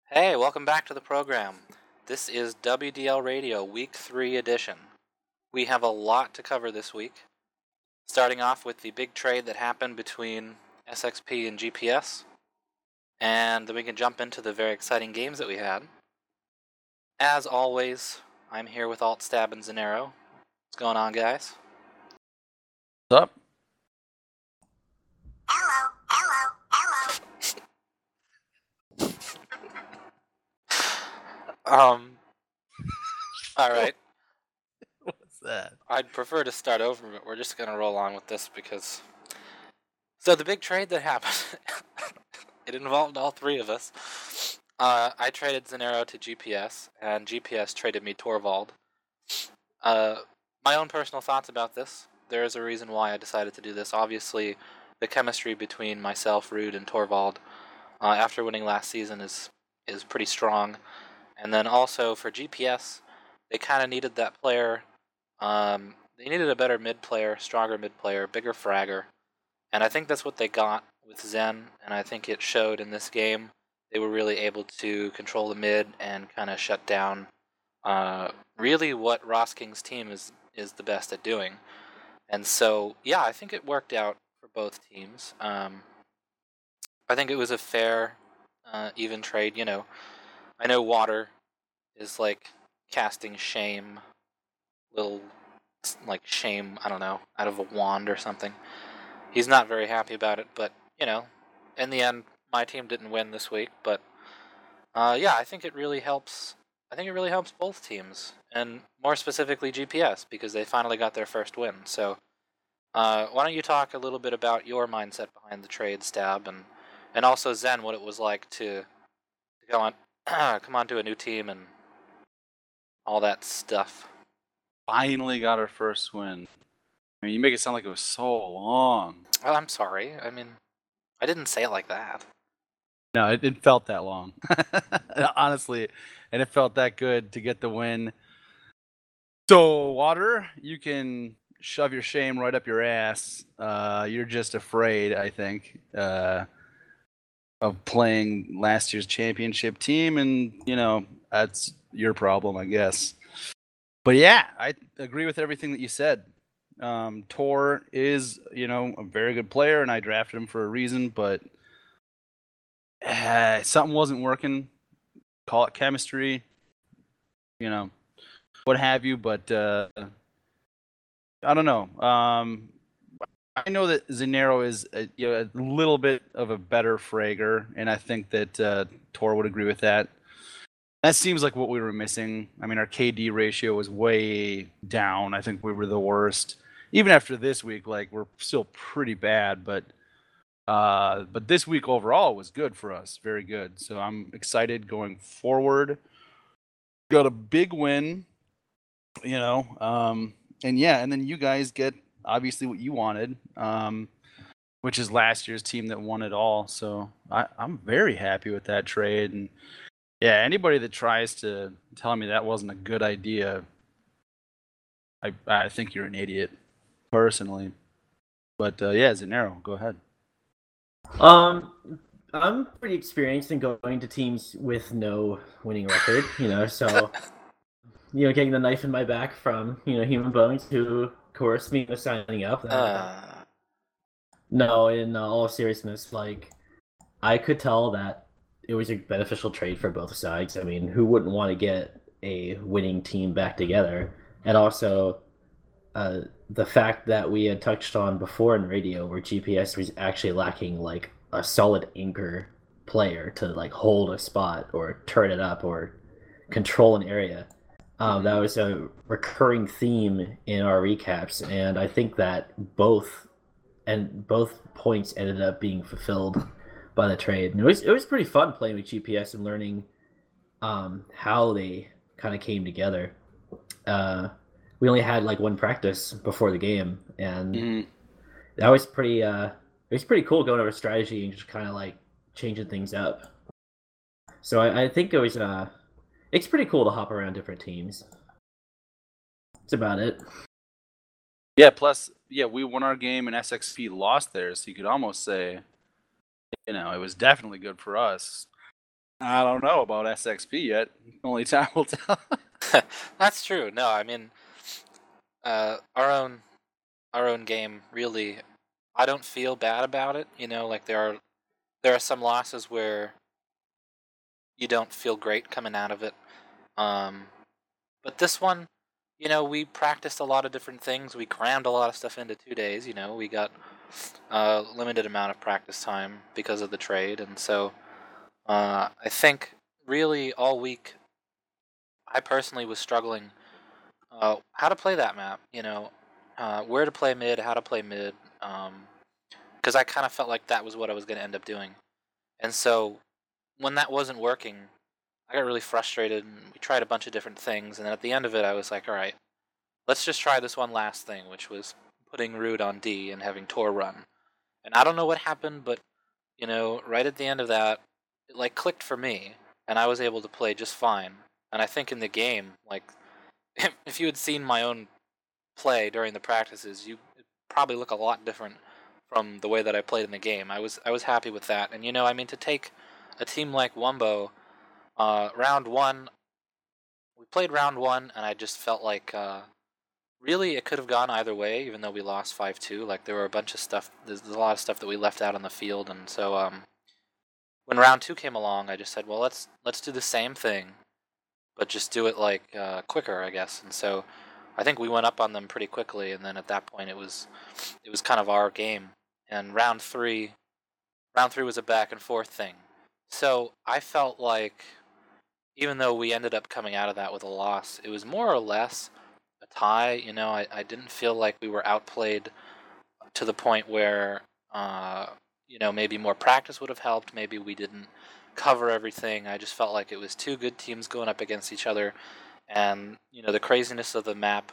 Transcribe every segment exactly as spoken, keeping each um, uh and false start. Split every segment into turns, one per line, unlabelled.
Hey, welcome back to the program. This is W D L Radio Week three edition. We have a lot to cover this week, starting off with the big trade that happened between S X P and G P S, and then we can jump into the very exciting games that we had. As always, I'm here with AltStab and Zanero. What's going on, guys?
What's up?
Hello, hello, hello.
Um, alright.
What's that?
I'd prefer to start over, but we're just going to roll on with this because... So the big trade that happened, it involved all three of us. Uh, I traded Zanero to G P S, and G P S traded me Torvald. Uh, my own personal thoughts about this. There is a reason why I decided to do this. Obviously, the chemistry between myself, Rude, and Torvald uh, after winning last season is is pretty strong. And then also for G P S, they kind of needed that player. Um, they needed a better mid player, stronger mid player, bigger fragger. And I think that's what they got with Zen, and I think it showed in this game. They were really able to control the mid and kind of shut down uh, really what Ross King's team is, is the best at doing. And so, yeah, I think it worked out for both teams. Um, I think it was a fair, uh, even trade. You know, I know Water is like casting shame, little like shame, I don't know, out of a wand or something. He's not very happy about it, but, you know, in the end, my team didn't win this week, but, uh, yeah, I think it really helps, I think it really helps both teams, and more specifically G P S, because they finally got their first win, so, uh, why don't you talk a little bit about your mindset behind the trade, Stab, and, and also Zen, what it was like to, to go on, come on to a new team and all that stuff.
Finally got our first win. I mean, you make it sound like it was so long.
Oh, I'm sorry, I mean, I didn't say it like that.
No, it, it felt that long. Honestly, and it felt that good to get the win. So, Water, you can shove your shame right up your ass. Uh, you're just afraid, I think, uh, of playing last year's championship team, and, you know, that's your problem, I guess. But yeah, I agree with everything that you said. Um, Tor is, you know, a very good player, and I drafted him for a reason, but uh, something wasn't working. Call it chemistry, you know, what have you, but uh, I don't know. Um, I know that Zanero is a, you know, a little bit of a better fragger, and I think that uh, Tor would agree with that. That seems like what we were missing. I mean, our K D ratio was way down. I think we were the worst. Even after this week, like, we're still pretty bad, but uh, but this week overall was good for us. Very good. So I'm excited going forward. Got a big win, you know. Um, and yeah, and then you guys get obviously what you wanted, um, which is last year's team that won it all. So I, I'm very happy with that trade. And yeah, anybody that tries to tell me that wasn't a good idea, I I think you're an idiot, personally. But uh, yeah, Zanero, go ahead.
Um, I'm pretty experienced in going to teams with no winning record, you know, so, you know, getting the knife in my back from, you know, Human Bones, who coerced me into signing up.
Uh,
No, in uh, all seriousness, like, I could tell that it was a beneficial trade for both sides. I mean, who wouldn't want to get a winning team back together? And also, uh, the fact that we had touched on before in radio, where G P S was actually lacking like a solid anchor player to like hold a spot or turn it up or control an area. Um, that was a recurring theme in our recaps, and I think that both and both points ended up being fulfilled by the trade. And it was it was pretty fun playing with G P S and learning um, how they kind of came together. Uh, we only had like one practice before the game, and
Mhm.
that was pretty. Uh, it was pretty cool going over strategy and just kind of like changing things up. So I, I think it was. Uh, it's pretty cool to hop around different teams. That's about it.
Yeah, plus, yeah, we won our game and S X P lost theirs, so you could almost say, you know, it was definitely good for us. I don't know about S X P yet. Only time will tell.
That's true. No, I mean, uh, our own our own game really. I don't feel bad about it. You know, like there are there are some losses where you don't feel great coming out of it. Um, but this one, you know, we practiced a lot of different things. We crammed a lot of stuff into two days. You know, we got a limited amount of practice time because of the trade, and so uh, I think really all week, I personally was struggling uh, how to play that map. You know, uh, where to play mid, how to play mid, because I kind of felt like that was what I was going to end up doing, and so when that wasn't working, I got really frustrated, and we tried a bunch of different things, and then at the end of it, I was like, all right, let's just try this one last thing, which was putting Rude on D and having Tor run. And I don't know what happened, but, you know, right at the end of that, it, like, clicked for me, and I was able to play just fine. And I think in the game, like, if you had seen my own play during the practices, you it'd probably look a lot different from the way that I played in the game. I was I was happy with that. And, you know, I mean, to take a team like Wumbo, uh, round one, we played round one, and I just felt like, uh, really, it could have gone either way, even though we lost five two. Like, there were a bunch of stuff, there's a lot of stuff that we left out on the field, and so, um, when round two came along, I just said, well, let's let's do the same thing, but just do it, like, uh, quicker, I guess. And so, I think we went up on them pretty quickly, and then at that point, it was, it was kind of our game. And round three, round three was a back and forth thing. So, I felt like, even though we ended up coming out of that with a loss, it was more or less a tie. You know, I, I didn't feel like we were outplayed to the point where, uh, you know, maybe more practice would have helped. Maybe we didn't cover everything. I just felt like it was two good teams going up against each other. And, you know, the craziness of the map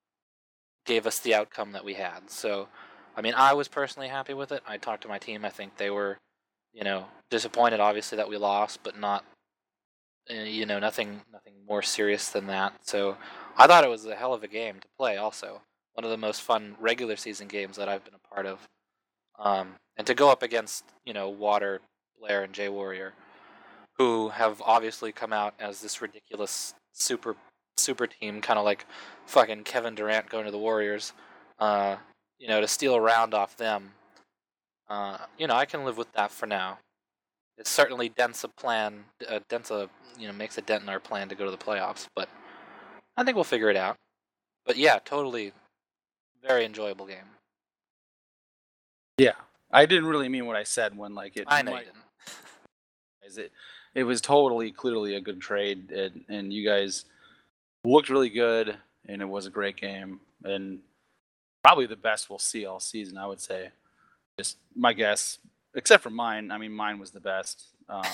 gave us the outcome that we had. So, I mean, I was personally happy with it. I talked to my team. I think they were, you know, disappointed, obviously, that we lost, but not, uh, you know, nothing nothing more serious than that. So I thought it was a hell of a game to play also. One of the most fun regular season games that I've been a part of. Um, and to go up against, you know, Water, Blair, and Jay Warrior, who have obviously come out as this ridiculous super super team, kind of like fucking Kevin Durant going to the Warriors, uh, you know, to steal a round off them, uh, you know, I can live with that for now. It certainly dents a plan, uh, dents a, you know, makes a dent in our plan to go to the playoffs, but I think we'll figure it out. But yeah, totally, very enjoyable game.
Yeah, I didn't really mean what I said when like it.
I know you
might-
didn't.
Is it? It was totally, clearly a good trade, and, and you guys looked really good, and it was a great game, and probably the best we'll see all season, I would say. Just my guess, except for mine. I mean, mine was the best. Um,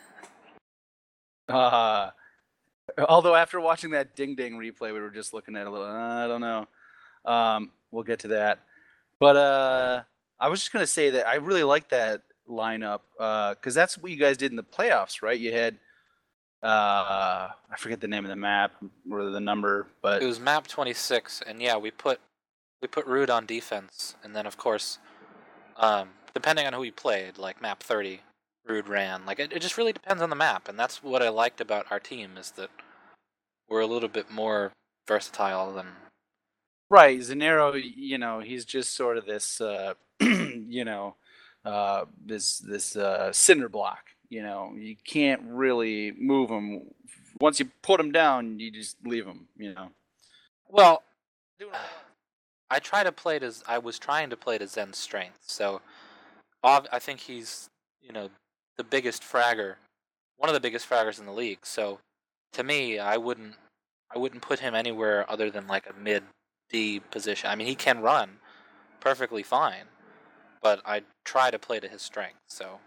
uh, although after watching that Ding Ding replay, we were just looking at it a little. Uh, I don't know. Um, we'll get to that, but uh, I was just gonna say that I really like that lineup because uh, that's what you guys did in the playoffs, right? You had uh, I forget the name of the map or the number, but
It was map twenty-six, and yeah, we put we put Rude on defense, and then of course, um, depending on who we played, like map thirty, Rude ran. Like it, it just really depends on the map, and that's what I liked about our team is that we're a little bit more versatile than.
right, Zanero, you know, he's just sort of this, uh, you know, uh, this this uh, cinder block. You know, you can't really move him. Once you put him down, you just leave him. You know.
Well, I try to play to. I was trying to play to Zen's strength, so ob- I think he's, you know, the biggest fragger, one of the biggest fraggers in the league. So, to me, I wouldn't, I wouldn't put him anywhere other than like a mid D position. I mean, he can run perfectly fine, but I try to play to his strength. So,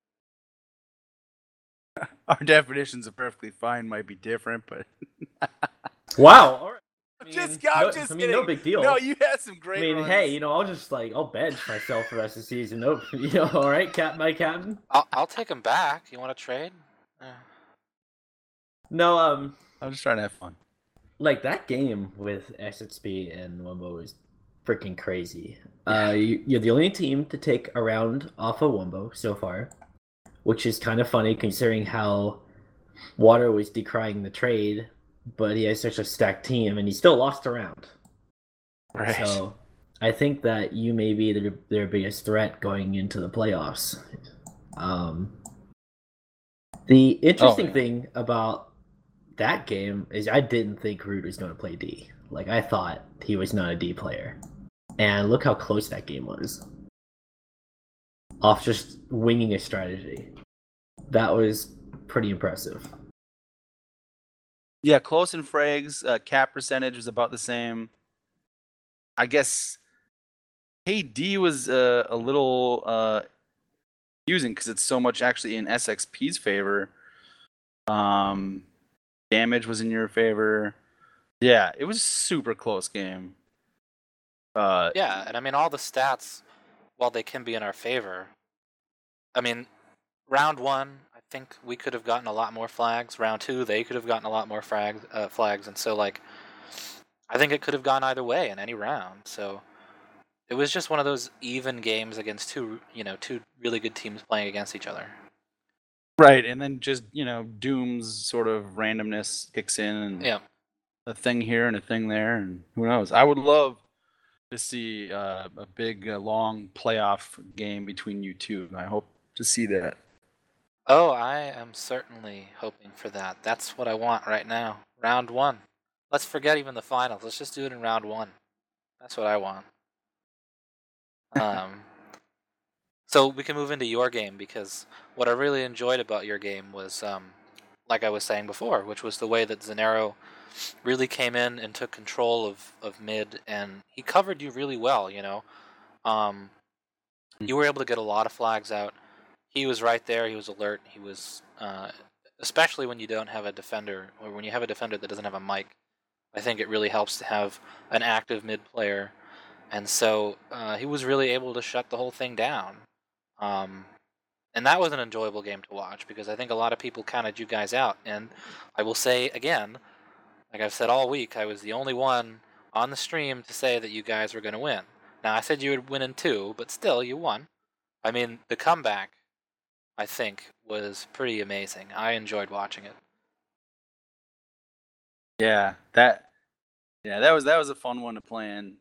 Our definitions of perfectly fine might be different, but
Wow. All right. I mean,
just, I'm
no,
just
I mean, no
kidding.
big deal.
No, you had some
I
great.
mean,
runs.
hey, you know, I'll just like I'll bench myself for the rest of the season. No, you know, all right, Cap, my captain.
I'll I'll take him back. You want to trade? Uh,
No, um,
I'm just trying to have fun.
like that game with S X P and Wumbo is freaking crazy. Uh, you, you're the only team to take a round off of Wumbo so far. which is kind of funny considering how Water was decrying the trade, but he has such a stacked team and he still lost a round.
Right.
So I think that you may be their, their biggest threat going into the playoffs. Um, the interesting
Oh, yeah.
thing about that game is I didn't think Rude was going to play D. Like, I thought he was not a D player. And look how close that game was. Off just winging a strategy. That was pretty impressive.
Yeah, close in frags. Uh, cap percentage was about the same. I guess K D was uh, a little uh, confusing because it's so much actually in S X P's favor. Um, damage was in your favor. Yeah, it was a super close game. Uh,
Yeah, and I mean all the stats, while they can be in our favor, I mean, round one, I think we could have gotten a lot more flags. Round two, they could have gotten a lot more flags. Uh, flags, and so like, I think it could have gone either way in any round. So it was just one of those even games against two, you know, two really good teams playing against each other.
Right, and then just, you know, Doom's sort of randomness kicks in, and
Yeah.
a thing here and a thing there, and who knows? I would love to see uh, a big, uh, long playoff game between you two. I hope to see that.
Oh, I am certainly hoping for that. That's what I want right now. Round one. Let's forget even the finals. Let's just do it in round one. That's what I want. Um, so we can move into your game, because what I really enjoyed about your game was, um, like I was saying before, which was the way that Zanero really came in and took control of, of mid, and he covered you really well, you know. Um, you were able to get a lot of flags out. He was right there. He was alert. He was, uh, especially when you don't have a defender, or when you have a defender that doesn't have a mic. I think it really helps to have an active mid player, and so uh, he was really able to shut the whole thing down. Um, and that was an enjoyable game to watch, because I think a lot of people counted you guys out. And I will say again, like I've said all week, I was the only one on the stream to say that you guys were going to win. Now, I said you would win in two, but still, you won. I mean, the comeback, I think, was pretty amazing. I enjoyed watching it.
Yeah, that yeah, that was that was a fun one to play in.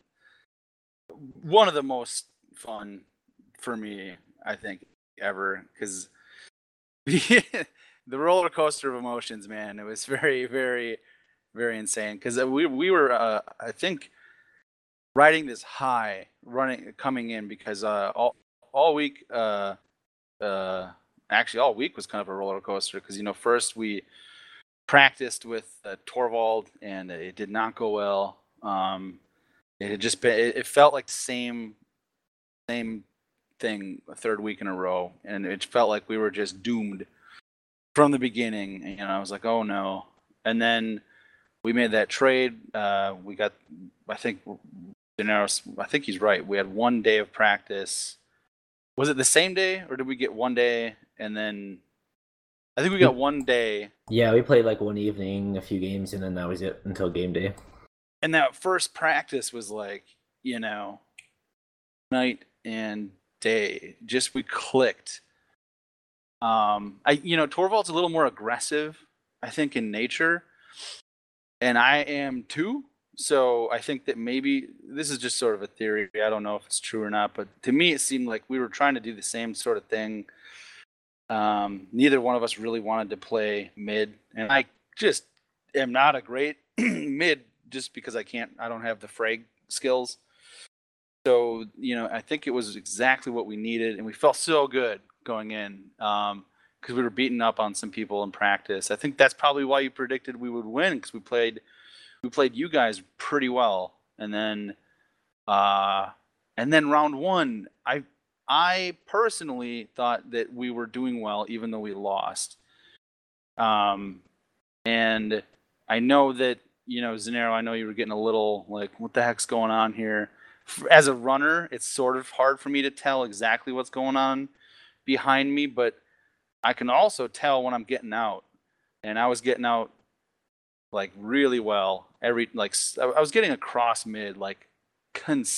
One of the most fun for me, I think, ever, because the, the roller coaster of emotions, man. It was very, very, very insane. Because we we were, uh, I think, riding this high, running coming in, because uh, all all week, uh, uh, actually all week was kind of a roller coaster. Because you know, first we practiced with uh, Torvald, and it did not go well. Um, it had just been, it, it felt like the same, same thing a third week in a row, and it felt like we were just doomed from the beginning. And I was like, oh no. And then we made that trade. Uh, we got, I think, Daenerys, I think he's right. We had one day of practice. Was it the same day, or did we get one day and then? I think we got one day.
Yeah, we played like one evening, a few games, and then that was it until game day.
And that first practice was like, you know, night and day. Just we clicked. Um, I you know, Torvald's a little more aggressive, I think, in nature, and I am too. So I think that maybe this is just sort of a theory. I don't know if it's true or not, but to me, it seemed like we were trying to do the same sort of thing. Um, neither one of us really wanted to play mid, and I just am not a great mid, just because I can't. I don't have the frag skills. So, you know, I think it was exactly what we needed, and we felt so good going in, um, because we were beating up on some people in practice. I think that's probably why you predicted we would win, because we played, we played you guys pretty well, and then, uh, and then round one, I, I personally thought that we were doing well, even though we lost. Um, and I know that, you know, Zanero, I know you were getting a little like, what the heck's going on here? As a runner, it's sort of hard for me to tell exactly what's going on behind me, but I can also tell when I'm getting out. And I was getting out like really well. Every like I was getting across mid like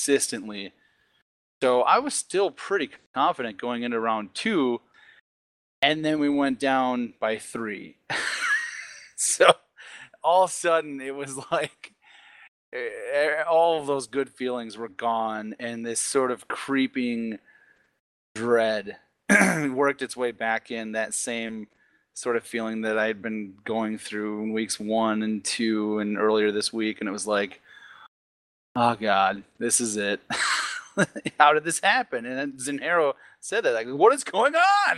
consistently. So I was still pretty confident going into round two. and then we went down by three. So all of a sudden, it was like eh, all of those good feelings were gone, and this sort of creeping dread worked its way back in. That same sort of feeling that I had been going through in weeks one and two and earlier this week, and it was like, oh God, this is it. How did this happen? And then Zenhero said that, like, what is going on?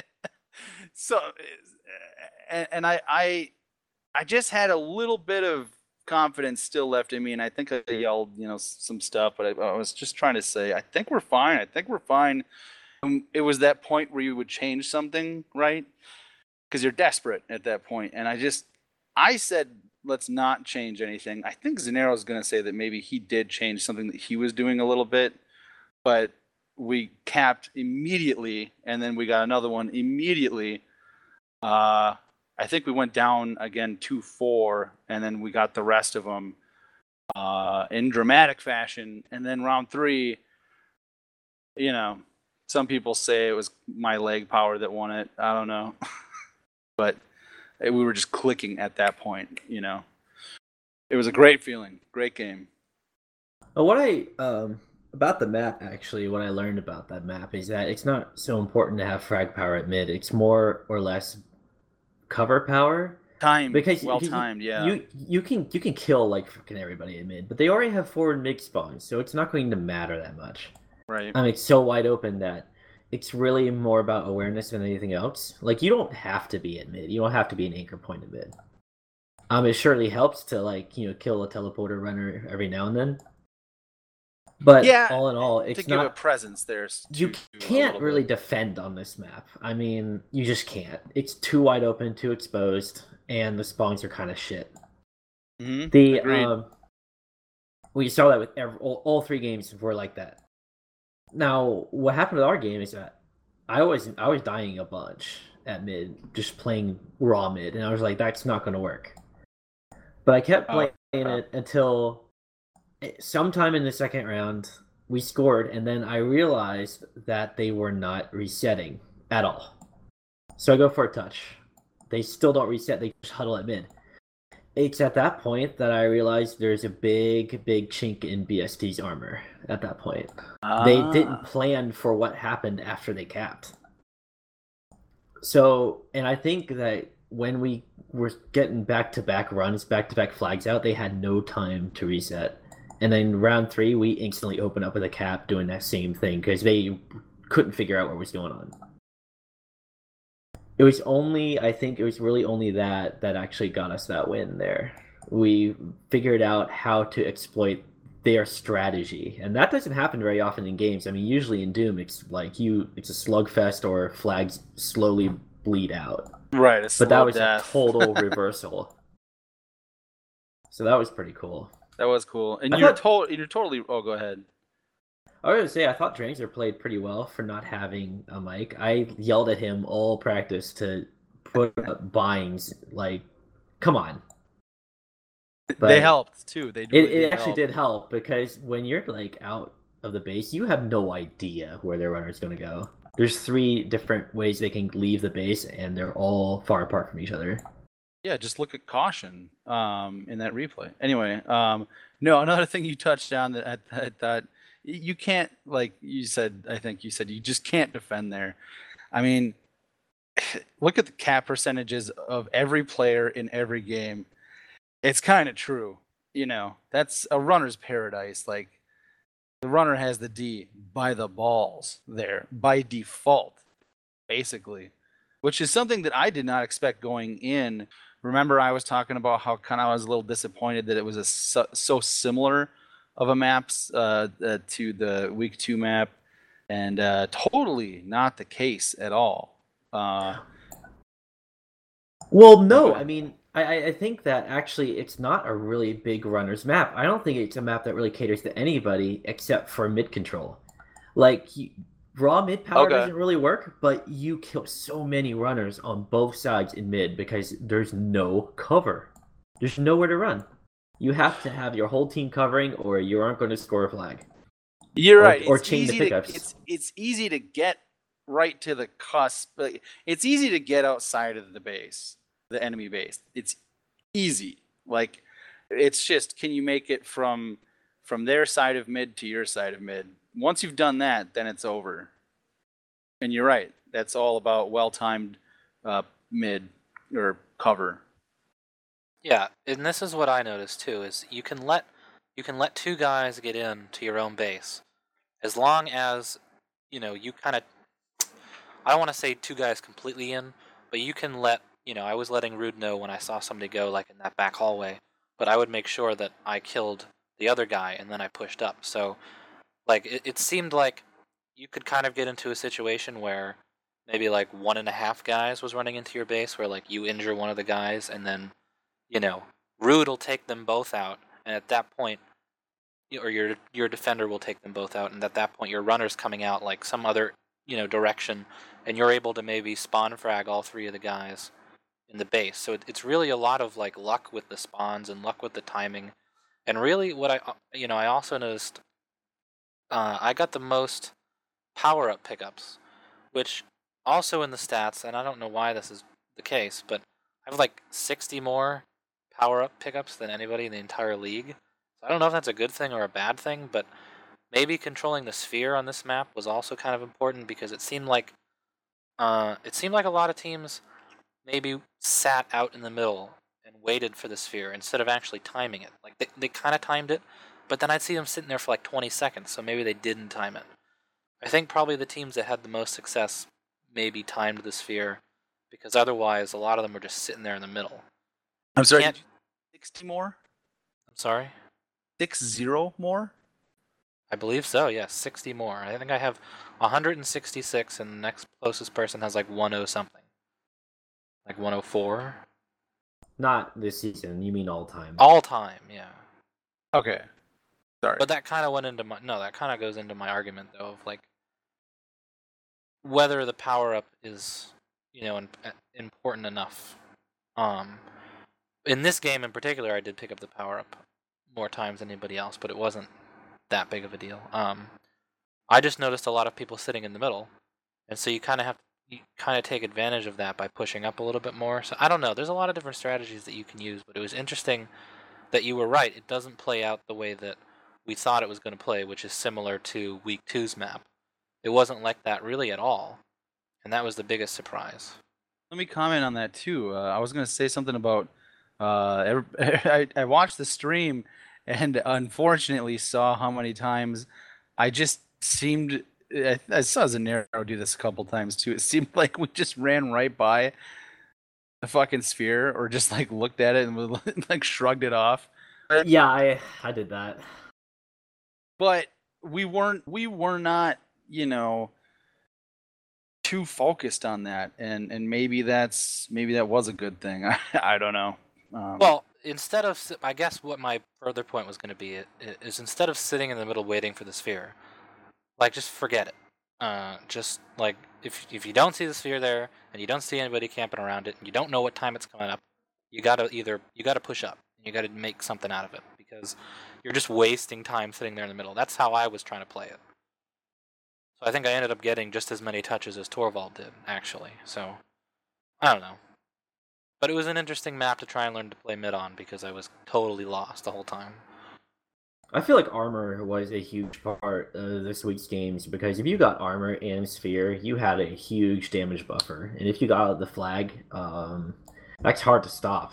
So, and, and I, I, I just had a little bit of confidence still left in me, and I think I yelled, you know, some stuff, but I, I was just trying to say, I think we're fine. I think we're fine. And it was that point where you would change something, right? Because you're desperate at that point. And I just, I said, let's not change anything. I think Zenero's going to say that maybe he did change something that he was doing a little bit, but we capped immediately, and then we got another one immediately. Uh, I think we went down again two four, and then we got the rest of them uh, in dramatic fashion. And then round three, you know, some people say it was my leg power that won it. I don't know. But we were just clicking at that point, you know. It was a great feeling. Great game.
Well, what I um about the map, actually, what I learned about that map is that it's not so important to have frag power at mid. It's more or less cover power.
Time
Because
well
you,
timed, yeah.
You you can you can kill like freaking everybody at mid, but they already have forward mid spawns, so it's not going to matter that much.
Right.
I mean, it's so wide open that it's really more about awareness than anything else. Like, you don't have to be at mid. You don't have to be an anchor point at mid. Um, it surely helps to, like, you know, kill a teleporter runner every now and then. But
Yeah,
all in all,
to
it's
give a
not.
presence there.
You
to- to a
can't
little
really
bit.
defend on this map. I mean, you just can't. It's too wide open, too exposed, and the spawns are kind of shit.
Mhm.
The
Agreed.
um, we saw that with every, all, all three games were like that. Now, what happened with our game is that I was I was dying a bunch at mid, just playing raw mid, and I was like, that's not going to work. But I kept
Oh,
playing
oh.
it until sometime in the second round we scored, and then I realized that they were not resetting at all. So I go for a touch. They still don't reset. They just huddle at mid. It's at that point that I realized there's a big, big chink in B S T's armor at that point. They
Ah.
didn't plan for what happened after they capped. So, and I think that when we were getting back-to-back runs, back-to-back flags out, they had no time to reset. And then round three, we instantly opened up with a cap doing that same thing because they couldn't figure out what was going on. It was only, I think it was really only that that actually got us that win there. We figured out how to exploit their strategy, and that doesn't happen very often in games. I mean, usually in Doom, it's like you, it's a slugfest or flags slowly bleed out.
Right, a
But that
slow
was
death.
a total reversal. So that was pretty cool.
That was cool. And
I
you're
thought-
to- you're totally. Oh, go ahead.
I was gonna say, I thought Dranger played pretty well for not having a mic. I yelled at him all practice to put up binds. Like, come on. But
they helped too. They
It,
really
it actually
help.
did help because when you're like out of the base, you have no idea where their runner's gonna go. There's three different ways they can leave the base, and they're all far apart from each other.
Yeah, just look at caution um, in that replay. Anyway, um, no, another thing you touched on that I, I thought you can't, like you said, I think you said you just can't defend there. I mean, look at the cap percentages of every player in every game. It's kind of true. You know, that's a runner's paradise. Like, the runner has the D by the balls there, by default, basically, which is something that I did not expect going in. Remember, I was talking about how kind of I was a little disappointed that it was a so, so similar of a maps uh, uh, to the week two map, and uh, totally not the case at all. Uh,
Well, no,
Okay.
I mean, I, I- I think that actually it's not a really big runner's map. I don't think it's a map that really caters to anybody except for mid control. Like, you, raw mid power
Okay.
doesn't really work, but you kill so many runners on both sides in mid because there's no cover. There's nowhere to run. You have to have your whole team covering, or you aren't going to score a flag.
You're
Or-
right.
or
It's
chain the
easy to,
pickups.
it's it's easy to get right to the cusp. Like, it's easy to get outside of the base, the enemy base. It's easy. Like, it's just, can you make it from from their side of mid to your side of mid? Once you've done that, then it's over. And you're right. That's all about well-timed uh, mid or cover.
Yeah, and this is what I noticed too: is you can let you can let two guys get in to your own base, as long as you know you kind of. I don't want to say two guys completely in, but you can let you know. I was letting Rude know when I saw somebody go like in that back hallway, but I would make sure that I killed the other guy and then I pushed up. So, like it, it seemed like you could kind of get into a situation where maybe like one and a half guys was running into your base, where like you injure one of the guys and then. You know, Rude will take them both out, and at that point, or your your defender will take them both out, and at that point, your runner's coming out like some other you know direction, and you're able to maybe spawn frag all three of the guys in the base. So it, it's really a lot of like luck with the spawns and luck with the timing, and really what I you know I also noticed, uh, I got the most power up pickups, which also in the stats, and I don't know why this is the case, but I have like sixty more power-up pickups than anybody in the entire league. So I don't know if that's a good thing or a bad thing, but maybe controlling the sphere on this map was also kind of important because it seemed like uh, it seemed like a lot of teams maybe sat out in the middle and waited for the sphere instead of actually timing it. Like they, they kind of timed it, but then I'd see them sitting there for like twenty seconds, so maybe they didn't time it. I think probably the teams that had the most success maybe timed the sphere because otherwise a lot of them were just sitting there in the middle.
I'm sorry,
Can't-
did you- sixty more?
I'm sorry?
Six zero more?
I believe so, yes, sixty more. I think I have one hundred sixty-six, and the next closest person has like one oh something. Like one oh four?
Not this season. You mean all time?
All time, yeah.
Okay. Sorry.
But that kind of went into my. No, that kind of goes into my argument, though, of like whether the power up is, you know, in, important enough. Um, in this game in particular, I did pick up the power up more times than anybody else, but it wasn't that big of a deal. Um, I just noticed a lot of people sitting in the middle, and so you kind of have you kind of take advantage of that by pushing up a little bit more. So I don't know. There's a lot of different strategies that you can use, but it was interesting that you were right. It doesn't play out the way that we thought it was going to play, which is similar to Week Two's map. It wasn't like that really at all, and that was the biggest surprise.
Let me comment on that too. Uh, I was going to say something about. Uh, every, I I watched the stream, and unfortunately saw how many times I just seemed. I, I saw Zanero do this a couple times too. It seemed like we just ran right by the fucking sphere, or just like looked at it and like shrugged it off.
Yeah, I I did that.
But we weren't. We were not. You know. Too focused on that, and and maybe that's maybe that was a good thing. I, I don't know. Um,
Well, instead of, I guess what my further point was going to be is instead of sitting in the middle waiting for the sphere, like just forget it. Uh, just like if if you don't see the sphere there and you don't see anybody camping around it and you don't know what time it's coming up, you gotta either you gotta push up. You gotta make something out of it because you're just wasting time sitting there in the middle. That's how I was trying to play it. So I think I ended up getting just as many touches as Torvald did, actually. So, I don't know. But it was an interesting map to try and learn to play mid on because I was totally lost the whole time.
I feel like armor was a huge part of this week's games because if you got armor and sphere, you had a huge damage buffer. And if you got the flag, um, that's hard to stop.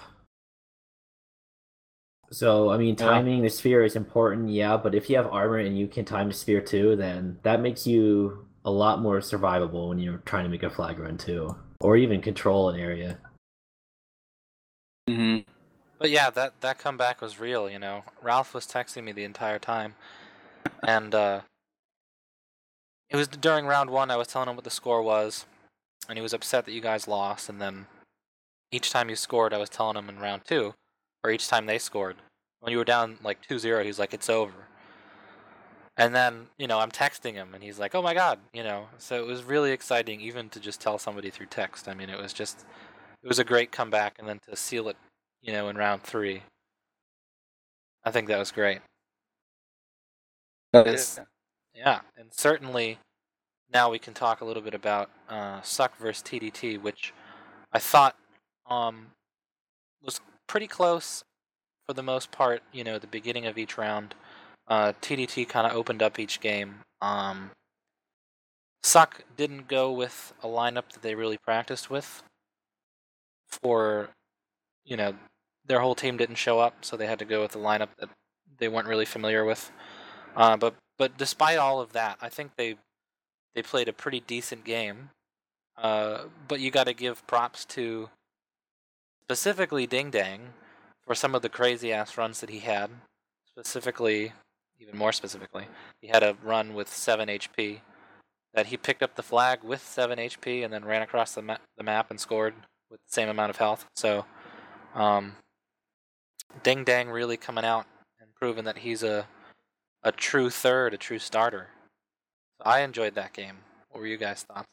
So, I mean, timing yeah. the sphere is important, yeah, but if you have armor and you can time the sphere too, then that makes you a lot more survivable when you're trying to make a flag run too, or even control an area.
Mm-hmm.
But yeah, that, that comeback was real, you know. Ralph was texting me the entire time, and uh, it was during round one I was telling him what the score was, and he was upset that you guys lost, and then each time you scored I was telling him in round two, or each time they scored. When you were down like two zero, he's like, it's over. And then, you know, I'm texting him, and he's like, oh my god, you know. So it was really exciting even to just tell somebody through text. I mean, it was just, it was a great comeback, and then to seal it, you know, in round three. I think that was great.
Uh,
It's, yeah, and certainly now we can talk a little bit about uh, Suck versus T D T, which I thought um, was pretty close for the most part. You know, the beginning of each round, uh, T D T kind of opened up each game. Um, Suck didn't go with a lineup that they really practiced with. For, you know, their whole team didn't show up, so they had to go with a lineup that they weren't really familiar with. Uh, but but despite all of that, I think they they played a pretty decent game. Uh, but you got to give props to specifically Ding Dang for some of the crazy ass runs that he had. Specifically, even more specifically, he had a run with seven H P that he picked up the flag with seven H P and then ran across the, ma- the map and scored with the same amount of health. So, um, Ding Dang really coming out and proving that he's a a true third, a true starter. So I enjoyed that game. What were you guys' thoughts?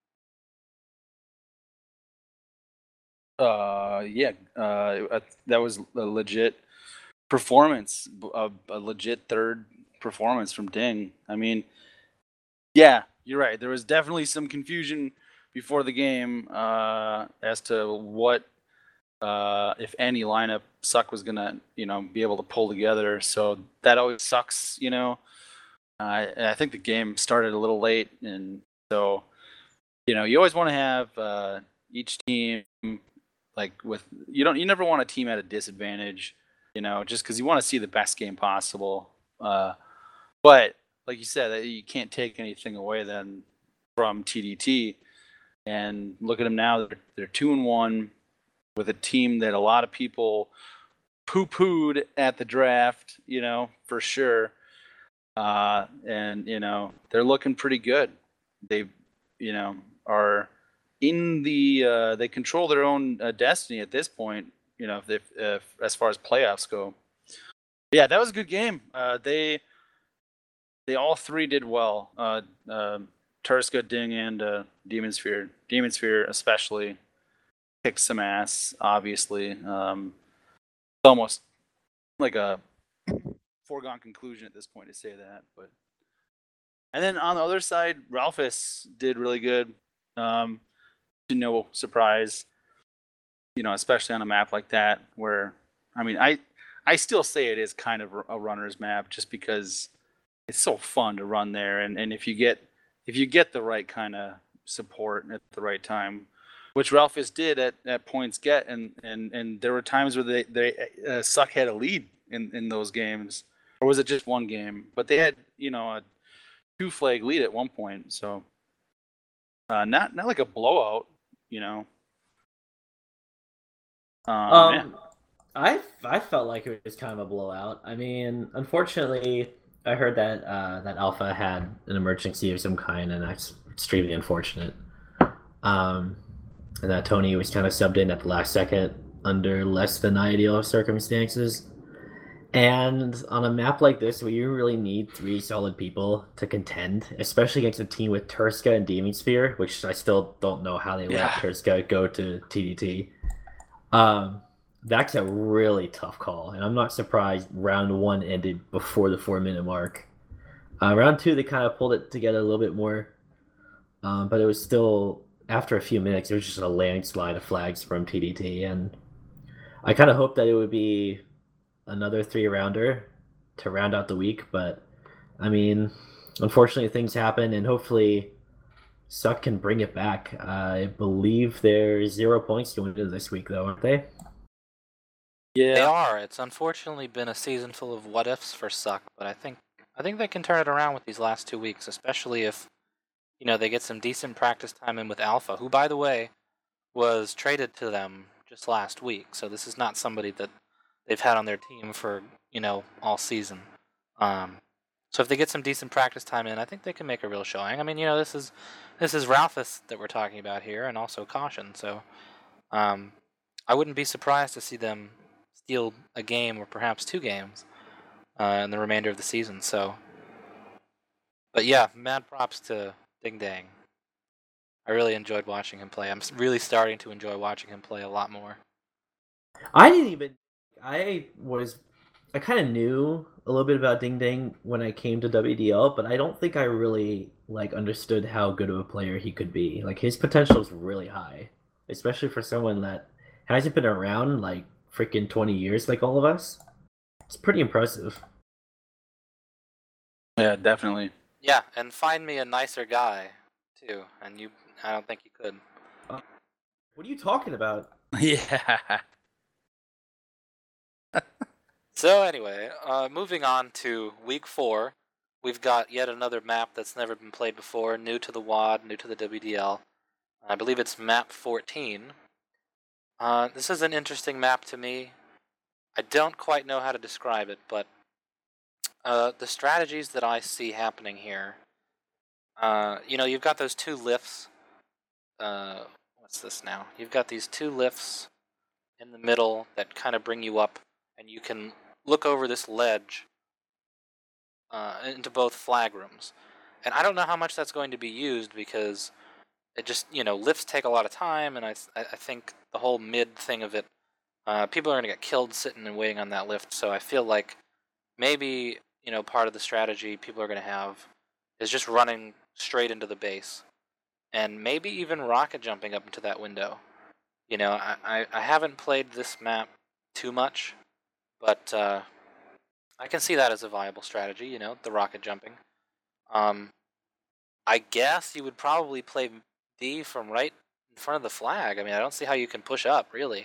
Uh, yeah, uh, that was a legit performance, a, a legit third performance from Ding. I mean, yeah, you're right. There was definitely some confusion before the game uh, as to what, uh, if any, lineup Suck was gonna, you know, be able to pull together. So that always sucks, you know. Uh, I think the game started a little late, and so you know you always want to have uh, each team like with you don't you never want a team at a disadvantage, you know, just because you want to see the best game possible. Uh, but like you said, you can't take anything away then from T D T. And look at them now; they're, they're two and one with a team that a lot of people poo-pooed at the draft, you know, for sure. Uh, and you know they're looking pretty good. They, you know, are in the uh, they control their own uh, destiny at this point. You know, if, they, if as far as playoffs go. Yeah, that was a good game. Uh, they they all three did well. Uh, uh, Turska, Ding, and uh, Demon Sphere. Demon Sphere especially kicked some ass. Obviously, um, it's almost like a foregone conclusion at this point to say that, but and then on the other side, Ralphus did really good. Um, to no surprise, you know, especially on a map like that, where I mean, I I still say it is kind of a runner's map, just because it's so fun to run there, and, and if you get if you get the right kind of support at the right time, which Ralphus did at, at points get, and, and, and there were times where they they uh, Suck had a lead in, in those games, or was it just one game? But they had, you know, a two flag lead at one point, so uh, not not like a blowout, you know. Um,
Um,
yeah.
I I felt like it was kind of a blowout. I mean, unfortunately, I heard that uh, that Alpha had an emergency of some kind, and that's extremely unfortunate. Um, and that Tony was kind of subbed in at the last second under less than ideal of circumstances. And on a map like this, where you really need three solid people to contend, especially against a team with Turska and Demon Sphere, which I still don't know how they
Yeah.
let Turska go to T D T. Um, that's a really tough call, and I'm not surprised round one ended before the four minute mark. Uh, round two, they kind of pulled it together a little bit more, um, but it was still, after a few minutes, it was just a landslide of flags from T D T, and I kind of hoped that it would be another three rounder to round out the week, but I mean, unfortunately, things happen, and hopefully Suck can bring it back. Uh, I believe they're zero points going into this week, though, aren't they?
Yeah.
They are. It's unfortunately been a season full of what ifs for Suck, but I think I think they can turn it around with these last two weeks, especially if you know they get some decent practice time in with Alpha, who, by the way, was traded to them just last week. So this is not somebody that they've had on their team for you know all season. Um, so if they get some decent practice time in, I think they can make a real showing. I mean, you know, this is this is Ralphus that we're talking about here, and also Caution. So um, I wouldn't be surprised to see them steal a game or perhaps two games uh, in the remainder of the season. So, but yeah, mad props to Ding Dang. I really enjoyed watching him play. I'm really starting to enjoy watching him play a lot more.
I didn't even. I was. I kind of knew a little bit about Ding Dang when I came to W D L, but I don't think I really like understood how good of a player he could be. Like his potential is really high, especially for someone that hasn't been around like freaking twenty years like all of us. It's pretty impressive.
Yeah, definitely.
Yeah, and find me a nicer guy too, and you. I don't think you could.
Uh, what are you talking about?
Yeah.
So anyway, uh, moving on to week four, we've got yet another map that's never been played before, new to the W O D, new to the W D L. I believe it's map fourteen. Uh, this is an interesting map to me. I don't quite know how to describe it, but uh, the strategies that I see happening here, uh, you know, you've got those two lifts. Uh, what's this now? You've got these two lifts in the middle that kind of bring you up, and you can look over this ledge uh, into both flag rooms. And I don't know how much that's going to be used because it just, you know, lifts take a lot of time, and I, I think the whole mid thing of it, uh, people are going to get killed sitting and waiting on that lift, so I feel like maybe, you know, part of the strategy people are going to have is just running straight into the base, and maybe even rocket jumping up into that window. You know, I, I, I haven't played this map too much, but uh, I can see that as a viable strategy, you know, the rocket jumping. Um, I guess you would probably play D from right in front of the flag. I mean, I don't see how you can push up, really.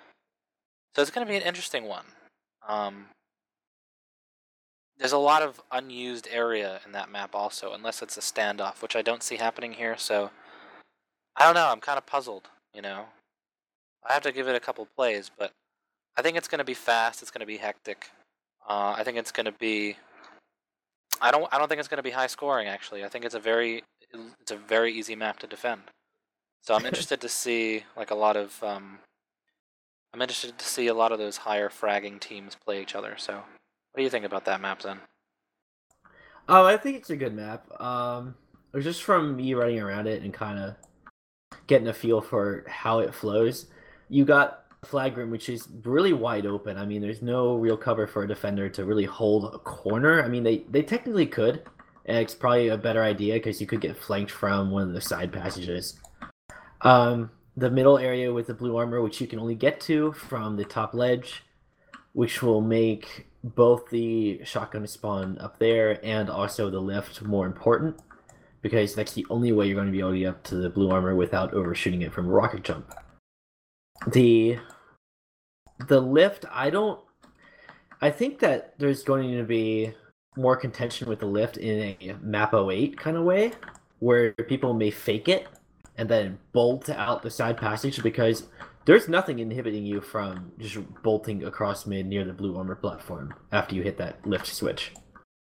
So it's going to be an interesting one. Um, there's a lot of unused area in that map also, unless it's a standoff, which I don't see happening here, so I don't know, I'm kind of puzzled, you know. I have to give it a couple plays, but I think it's going to be fast, it's going to be hectic. Uh, I think it's going to be... I don't I don't think it's going to be high scoring, actually. I think it's a very it's a very easy map to defend. So I'm interested to see like a lot of um, I'm interested to see a lot of those higher fragging teams play each other. So what do you think about that map then?
Oh, I think it's a good map. Um, it was just from me running around it and kind of getting a feel for how it flows. You got flag room, which is really wide open. I mean, there's no real cover for a defender to really hold a corner. I mean, they, they technically could, and it's probably a better idea because you could get flanked from one of the side passages. Um, the middle area with the blue armor, which you can only get to from the top ledge, which will make both the shotgun spawn up there and also the lift more important, because that's the only way you're going to be able to get up to the blue armor without overshooting it from a rocket jump. The the lift, I don't... I think that there's going to be more contention with the lift in a map oh eight kind of way, where people may fake it and then bolt out the side passage, because there's nothing inhibiting you from just bolting across mid near the blue armor platform after you hit that lift switch.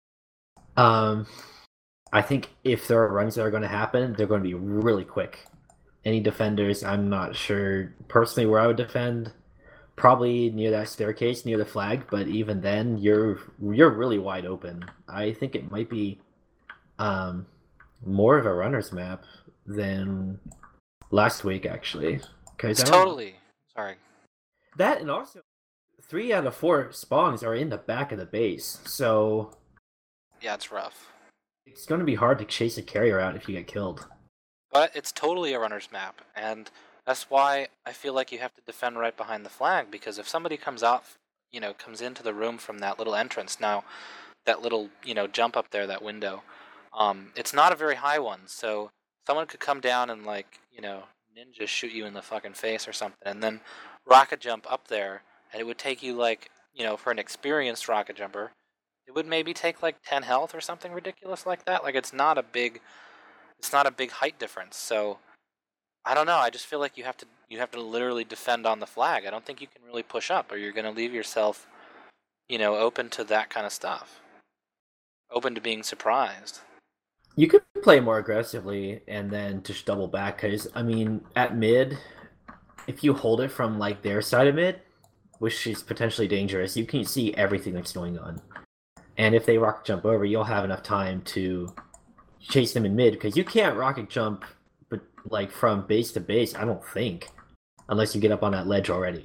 Um, I think if there are runs that are going to happen, they're going to be really quick. Any defenders, I'm not sure personally where I would defend. Probably near that staircase, near the flag, but even then, you're you're really wide open. I think it might be um, more of a runner's map than last week, actually.
It's totally... Sorry.
That, and also, three out of four spawns are in the back of the base, so...
Yeah, it's rough.
It's going to be hard to chase a carrier out if you get killed.
But it's totally a runner's map, and that's why I feel like you have to defend right behind the flag, because if somebody comes out, you know, comes into the room from that little entrance, now, that little, you know, jump up there, that window, um, it's not a very high one, so someone could come down and, like, you know, ninja shoot you in the fucking face or something, and then rocket jump up there, and it would take you, like, you know, for an experienced rocket jumper, it would maybe take, like, ten health or something ridiculous like that. Like, it's not a big... It's not a big height difference, so I don't know. I just feel like you have to you have to literally defend on the flag. I don't think you can really push up, or you're going to leave yourself, you know, open to that kind of stuff, open to being surprised.
You could play more aggressively and then just double back, because I mean, at mid, if you hold it from like their side of mid, which is potentially dangerous, you can see everything that's going on, and if they rocket jump over, you'll have enough time to chase them in mid, because you can't rocket jump but like from base to base, I don't think, unless you get up on that ledge already.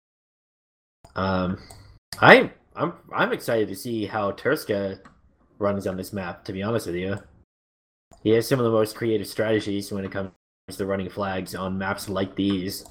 Um, I I'm I'm excited to see how Turska runs on this map, to be honest with you. He has some of the most creative strategies when it comes to running flags on maps like these.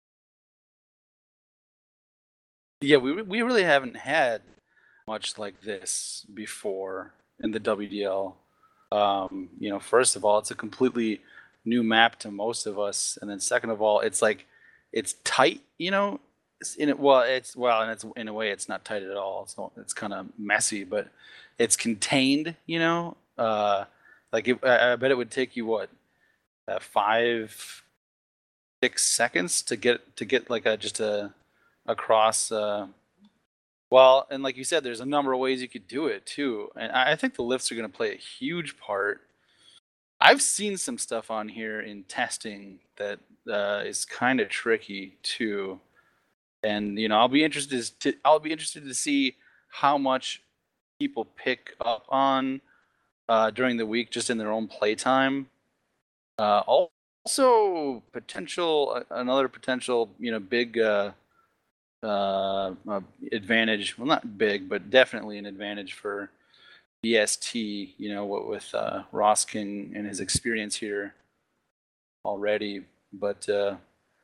Yeah, we we really haven't had much like this before in the W D L. Um, you know, first of all, it's a completely new map to most of us, and then second of all, it's like it's tight. You know, it's in it. Well, it's well, and it's in a way, it's not tight at all. It's not, it's kind of messy, but it's contained. You know, uh, like it, I, I bet it would take you what uh, five, six seconds to get to get like a just a across. Uh, well, and like you said, there's a number of ways you could do it too, and I I think the lifts are going to play a huge part. I've seen some stuff on here in testing that uh, is kind of tricky too, and you know I'll be interested to I'll be interested to see how much people pick up on uh, during the week just in their own playtime. Uh, also, potential another potential you know big uh, uh, uh, advantage. Well, not big, but definitely an advantage for B S T. You know, what with uh, Ross King and his experience here already. But uh,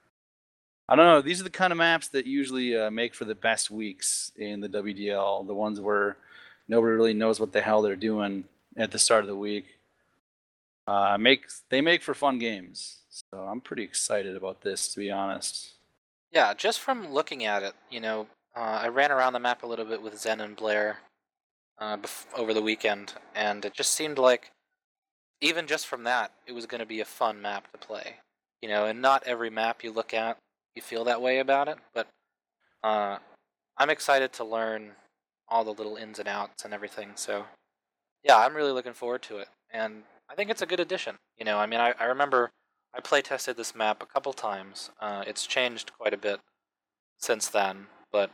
I don't know. These are the kind of maps that usually uh, make for the best weeks in the W D L. The ones where nobody really knows what the hell they're doing at the start of the week. Uh, makes they make for fun games. So I'm pretty excited about this, to be honest.
Yeah, just from looking at it, you know, uh, I ran around the map a little bit with Zen and Blair uh, bef- over the weekend, and it just seemed like, even just from that, it was going to be a fun map to play. You know, and not every map you look at, you feel that way about it, but uh, I'm excited to learn all the little ins and outs and everything, so yeah, I'm really looking forward to it, and I think it's a good addition. You know, I mean, I, I remember I play tested this map a couple times. Uh, it's changed quite a bit since then, but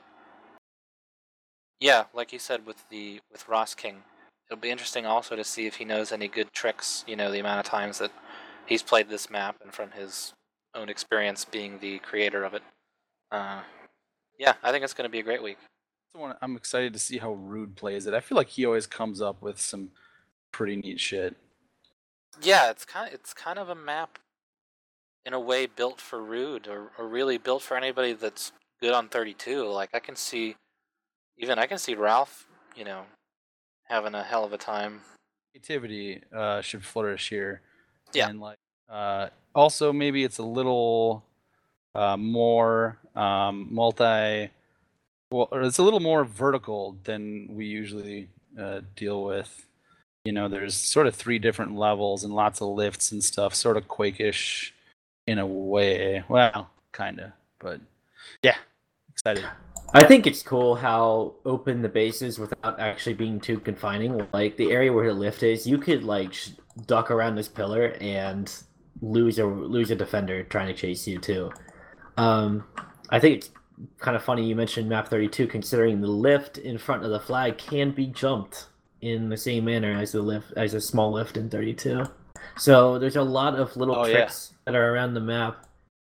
yeah, like you said with the with Ross King, it'll be interesting also to see if he knows any good tricks. You know, the amount of times that he's played this map, and from his own experience being the creator of it. Uh, yeah, I think it's going to be a great week.
I'm excited to see how Rude plays it. I feel like he always comes up with some pretty neat shit.
Yeah, it's kind of, it's kind of a map in a way built for Rude, or, or really built for anybody that's good on thirty-two. Like I can see, even I can see Ralph, you know, having a hell of a time.
Creativity uh, should flourish here,
Yeah.
and like uh, also maybe it's a little uh, more um, multi. Well, or it's a little more vertical than we usually uh, deal with. You know, there's sort of three different levels and lots of lifts and stuff, sort of Quake-ish in a way. Well, kind of, but yeah, excited.
I think it's cool how open the base is without actually being too confining. Like the area where the lift is, you could like duck around this pillar and lose a lose a defender trying to chase you too. Um, I think it's kind of funny you mentioned map thirty-two, considering the lift in front of the flag can be jumped in the same manner as the lift as a small lift in thirty-two. So there's a lot of little
Oh,
tricks yeah. that are around the map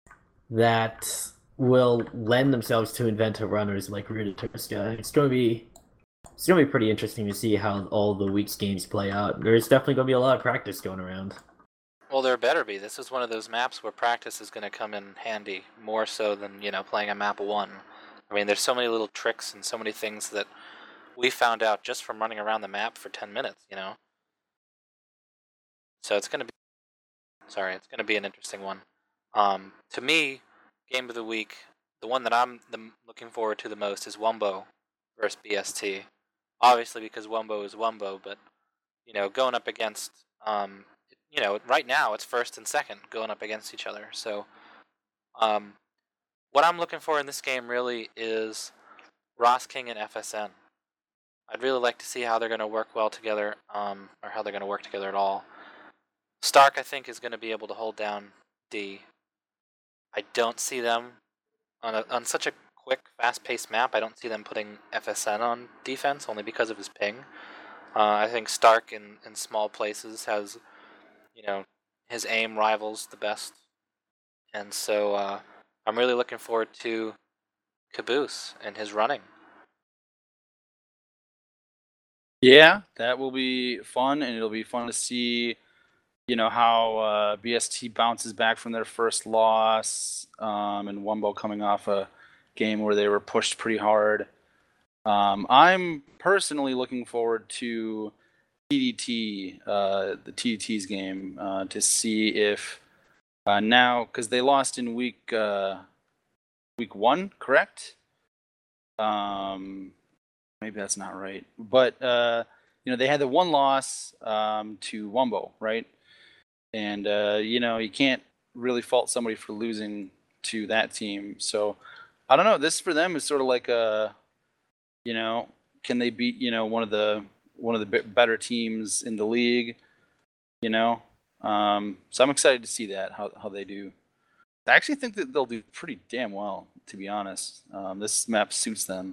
that will lend themselves to inventive runners like Rude Tuska. It's going to be it's going to be pretty interesting to see how all the week's games play out. There's definitely going to be a lot of practice going around.
Well, there better be. This is one of those maps where practice is going to come in handy, more so than, you know, playing a map one. I mean, there's so many little tricks and so many things that we found out just from running around the map for ten minutes, you know? So it's going to be, sorry, it's going to be an interesting one. Um, to me, game of the week, the one that I'm the, looking forward to the most is Wumbo versus B S T. Obviously because Wumbo is Wumbo, but, you know, going up against, um, you know, right now it's first and second going up against each other. So, um, what I'm looking for in this game really is Ross King and F S N. I'd really like to see how they're going to work well together, um, or how they're going to work together at all. Stark, I think, is going to be able to hold down D. I don't see them on a, on such a quick, fast-paced map. I don't see them putting F S N on defense only because of his ping. Uh, I think Stark in, in small places has, you know, his aim rivals the best, and so uh, I'm really looking forward to Caboose and his running.
Yeah, that will be fun, and it'll be fun to see you know, how uh, B S T bounces back from their first loss, um, and Wumbo coming off a game where they were pushed pretty hard. Um, I'm personally looking forward to T D T, uh, the T D T's game, uh, to see if uh, now, because they lost in week uh, week one, correct? Um, maybe that's not right, but uh, you know, they had the one loss um, to Wumbo, right? And uh, you know, you can't really fault somebody for losing to that team. So I don't know. This for them is sort of like a, you know, can they beat, you know, one of the one of the better teams in the league? You know, um, so I'm excited to see that how how they do. I actually think that they'll do pretty damn well, to be honest. Um, this map suits them,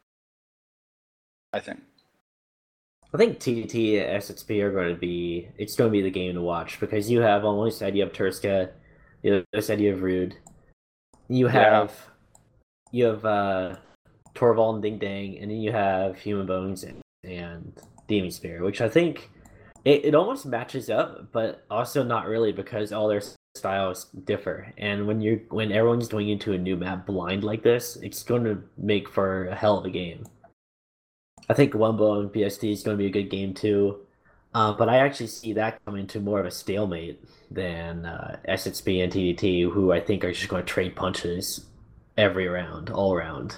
I think.
I think T D T and S X P are going to be, it's going to be the game to watch, because you have, on one side you have Turska, the other side you have Rude, you have, yeah. you have uh, Torvald and Ding Dang, and then you have Human Bones and, and Demon Spear, which I think it, it almost matches up, but also not really, because all their styles differ. And when you when everyone's going into a new map blind like this, it's going to make for a hell of a game. I think Wumbo and B S T is going to be a good game too, uh, but I actually see that coming to more of a stalemate than uh, S X P and T D T, who I think are just going to trade punches every round, all around.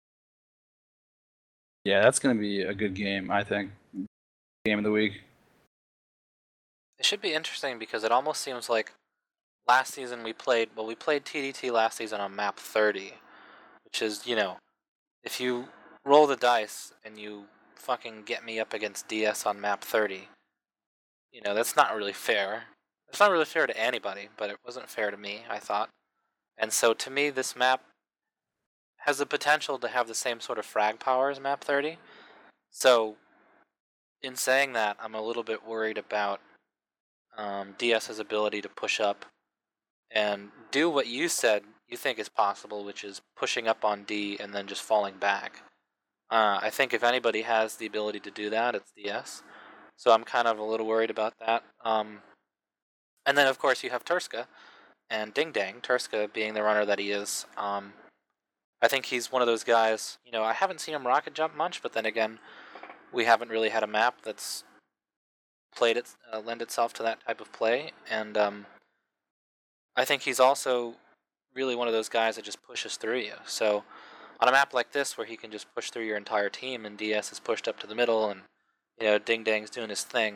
Yeah, that's going to be a good game, I think. Game of the week.
It should be interesting because it almost seems like last season we played, well, we played T D T last season on map thirty, which is, you know, if you roll the dice and you fucking get me up against D S on map thirty, you know, that's not really fair. It's not really fair to anybody, but it wasn't fair to me, I thought. And so to me, this map has the potential to have the same sort of frag power as map thirty. So in saying that, I'm a little bit worried about um, DS's ability to push up and do what you said you think is possible, which is pushing up on D and then just falling back. Uh, I think if anybody has the ability to do that, it's D S. So I'm kind of a little worried about that. Um, and then, of course, you have Turska and Ding Dang. Turska being the runner that he is. Um, I think he's one of those guys, you know, I haven't seen him rocket jump much, but then again, we haven't really had a map that's played it, uh, lend itself to that type of play. And um, I think he's also really one of those guys that just pushes through you. So on a map like this, where he can just push through your entire team, and D S is pushed up to the middle, and you know Ding Dang's doing his thing,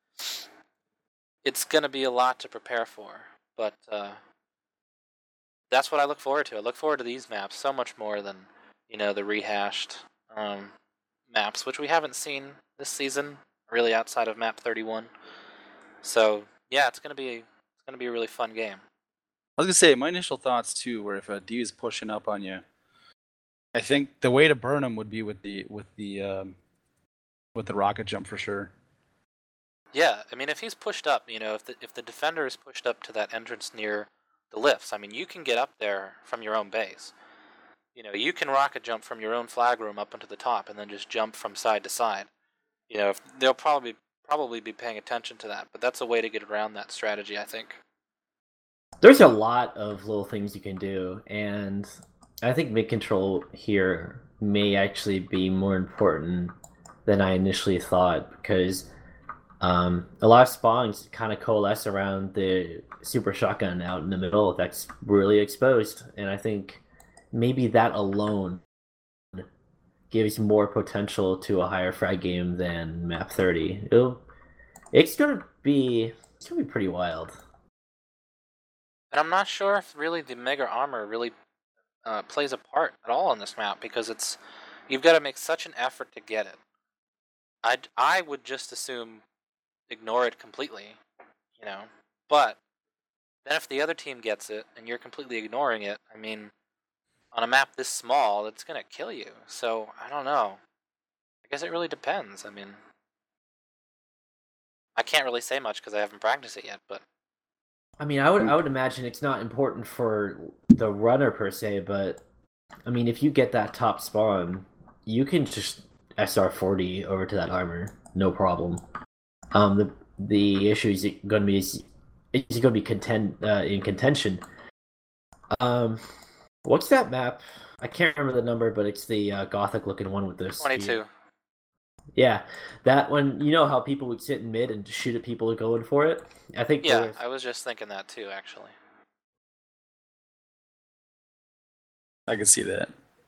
it's gonna be a lot to prepare for. But uh, that's what I look forward to. I look forward to these maps so much more than you know the rehashed um, maps, which we haven't seen this season, really outside of map thirty-one. So yeah, it's gonna be it's gonna be a really fun game.
I was gonna say my initial thoughts too were if a D is pushing up on you, I think the way to burn him would be with the with the um, with the rocket jump for sure.
Yeah, I mean if he's pushed up, you know, if the if the defender is pushed up to that entrance near the lifts, I mean you can get up there from your own base. You know, you can rocket jump from your own flag room up into the top and then just jump from side to side. You know, if, they'll probably probably be paying attention to that, but that's a way to get around that strategy, I think.
There's a lot of little things you can do, and I think mid control here may actually be more important than I initially thought, because um, a lot of spawns kind of coalesce around the super shotgun out in the middle that's really exposed, and I think maybe that alone gives more potential to a higher frag game than map thirty. It'll, it's gonna be it's gonna be pretty wild.
And I'm not sure if really the Mega Armor really uh, plays a part at all on this map, because it's you've got to make such an effort to get it. I I would just assume ignore it completely, you know. But then if the other team gets it and you're completely ignoring it, I mean, on a map this small, it's gonna kill you. So I don't know. I guess it really depends. I mean, I can't really say much because I haven't practiced it yet, but.
I mean, I would I would imagine it's not important for the runner per se, but I mean, if you get that top spawn, you can just S R forty over to that armor, no problem. Um, the the issue is going to be is, is going to be contend uh, in contention. Um, what's that map? I can't remember the number, but it's the uh, gothic looking one with the
twenty-two.
spear. Yeah, that one. You know how people would sit in mid and shoot at people going for it. I think.
Yeah,
there-
I was just thinking that too, actually.
I can see that.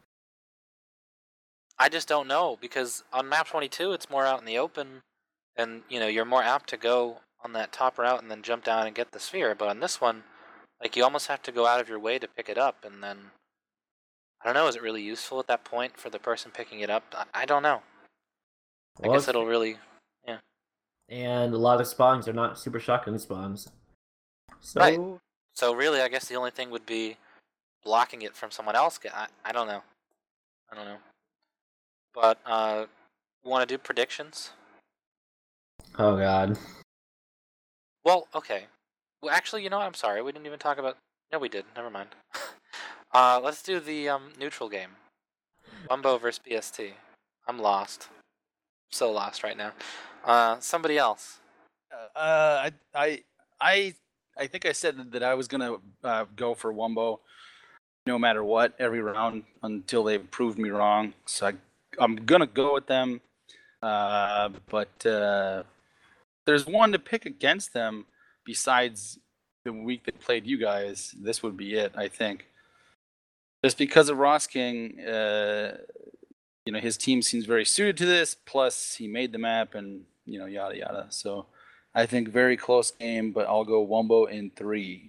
I just don't know because on map twenty-two it's more out in the open, and you know you're more apt to go on that top route and then jump down and get the sphere. But on this one, like you almost have to go out of your way to pick it up, and then I don't know. Is it really useful at that point for the person picking it up? I, I don't know. I
Well,
guess it'll really.
and a lot of spawns are not super shotgun spawns. So
Right. So really, I guess the only thing would be blocking it from someone else. I, I don't know. I don't know. But uh, want to do predictions?
oh god.
Well, okay. Well, actually, you know what? I'm sorry. We didn't even talk about. No, we did. Never mind. uh, let's do the um, neutral game. Wumbo versus B S T. I'm lost. So lost right now. Uh, somebody else.
Uh, I, I, I, I think I said that I was gonna uh, go for Wumbo, no matter what, every round until they proved me wrong. So I, I'm gonna go with them. Uh, but uh, there's one to pick against them besides the week they played you guys. This would be it, I think. Just because of Ross King, uh, you know, his team seems very suited to this. Plus, he made the map, and you know, yada yada. So, I think very close game, but I'll go Wumbo in three.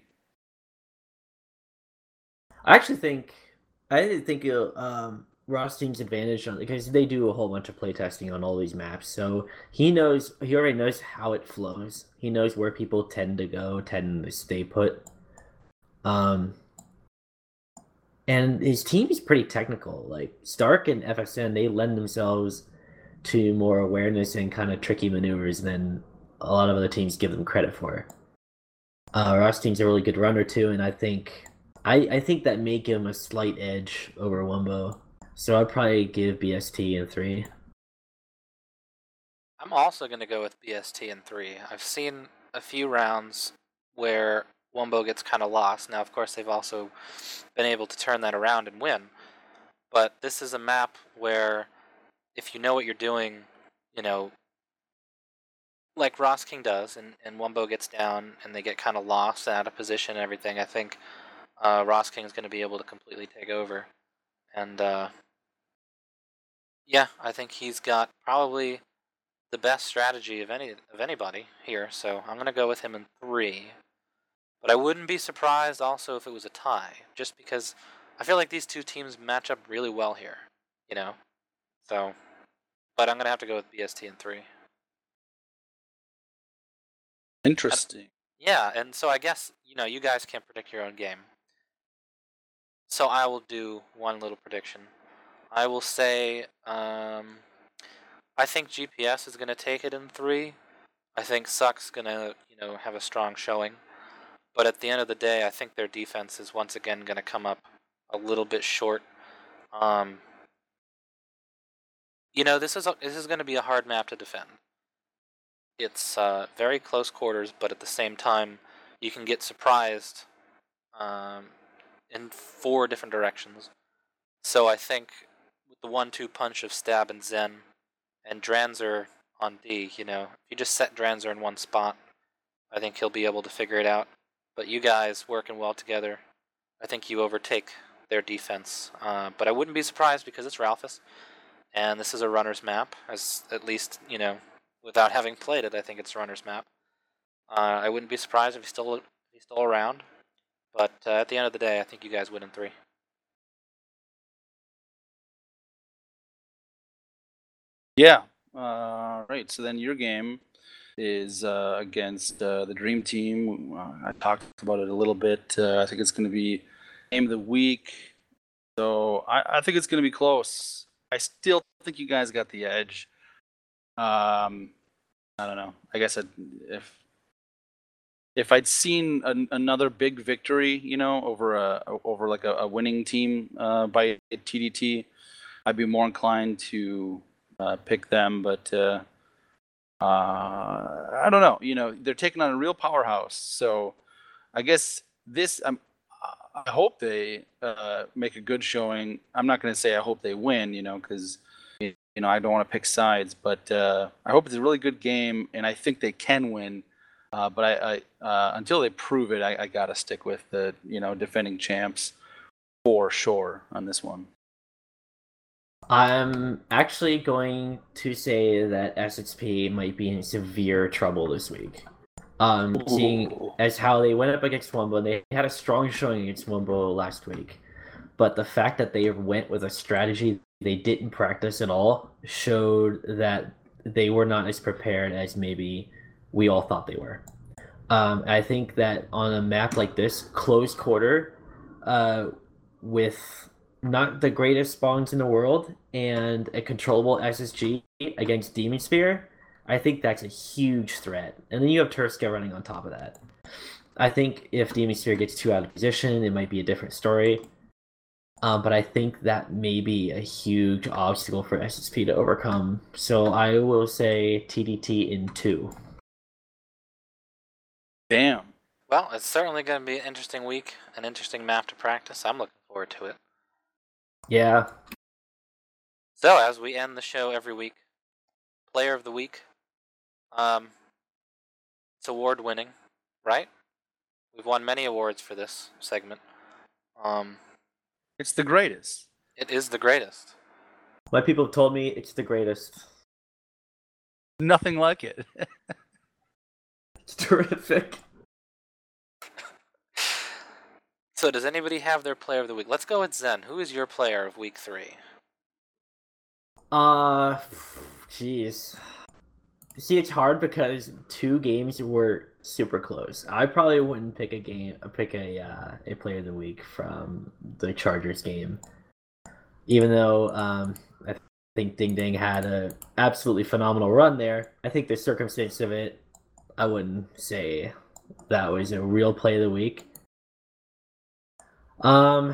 I actually think I think uh, um, Ross team's advantage on because they do a whole bunch of playtesting on all these maps, so he knows he already knows how it flows. He knows where people tend to go, tend to stay put. Um, and his team is pretty technical. Like Stark and F X N, they lend themselves to more awareness and kind of tricky maneuvers than a lot of other teams give them credit for. Uh, Ross team's a really good runner too, and I think I, I think that may give him a slight edge over Wumbo. So I'd probably give B S T in three.
I'm also going to go with B S T in three. I've seen a few rounds where Wumbo gets kind of lost. Now, of course, they've also been able to turn that around and win. But this is a map where if you know what you're doing, you know, like Ross King does, and, and Wumbo gets down and they get kind of lost and out of position and everything, I think uh, Ross King is going to be able to completely take over. And uh, yeah, I think he's got probably the best strategy of any of anybody here, so I'm gonna go with him in three. But I wouldn't be surprised also if it was a tie, just because I feel like these two teams match up really well here, you know. So, but I'm gonna have to go with B S T in three.
Interesting.
Yeah, and so I guess you know you guys can't predict your own game. So I will do one little prediction. I will say, um, I think G P S is gonna take it in three. I think Suck's gonna, you know, have a strong showing. But at the end of the day, I think their defense is once again gonna come up a little bit short. Um, you know, this is a, this is gonna be a hard map to defend. It's uh, very close quarters, but at the same time, you can get surprised um, in four different directions. So I think with the one-two punch of Stab and Zen and Dranzer on D, you know, if you just set Dranzer in one spot, I think he'll be able to figure it out. But you guys working well together, I think you overtake their defense. Uh, but I wouldn't be surprised because it's Ralphus, and this is a runner's map, as at least, you know, without having played it, I think it's a runner's map. Uh, I wouldn't be surprised if he's still, if he's still around. But uh, at the end of the day, I think you guys win in three.
Yeah. Uh, right. So then your game is uh, against uh, the Dream Team. Uh, I talked about it a little bit. Uh, I think it's going to be game of the week. So I, I think it's going to be close. I still think you guys got the edge. Um, I don't know. I guess I'd, if if I'd seen an, another big victory, you know, over a over like a, a winning team uh, by T D T, I'd be more inclined to uh, pick them. But uh, uh, I don't know. You know, they're taking on a real powerhouse. So I guess this. Um, I hope they uh, make a good showing. I'm not going to say I hope they win. You know, because you know I don't want to pick sides. But uh, I hope it's a really good game, and I think they can win. Uh, but I, I uh, until they prove it, I, I got to stick with the you know defending champs for sure on this one.
I'm actually going to say that S X P might be in severe trouble this week. Um, seeing
Ooh.
as how they went up against Wumbo, they had a strong showing against Wumbo last week. But the fact that they went with a strategy they didn't practice at all showed that they were not as prepared as maybe we all thought they were. Um, I think that on a map like this, close quarter, uh, with not the greatest spawns in the world and a controllable S S G against Demon Spear, I think that's a huge threat. And then you have Turska running on top of that. I think if Demon Spear gets too out of position, it might be a different story. Um, but I think that may be a huge obstacle for S S P to overcome. So I will say T D T in two.
Damn.
Well, it's certainly going to be an interesting week, an interesting map to practice. I'm looking forward to it.
Yeah.
So, as we end the show every week, Player of the Week. Um, it's award winning, right? We've won many awards for this segment. Um,
It's the greatest.
it is the greatest.
My people have told me it's the greatest.
Nothing like it.
It's terrific.
So, does anybody have their Player of the Week? Let's go with Zen. Who is your Player of Week three?
Uh, jeez. See, it's hard because two games were super close. I probably wouldn't pick a game, pick a uh, a Player of the Week from the Chargers game, even though um, I think Ding Ding had a absolutely phenomenal run there. I think the circumstance of it, I wouldn't say that was a real Play of the Week. Um,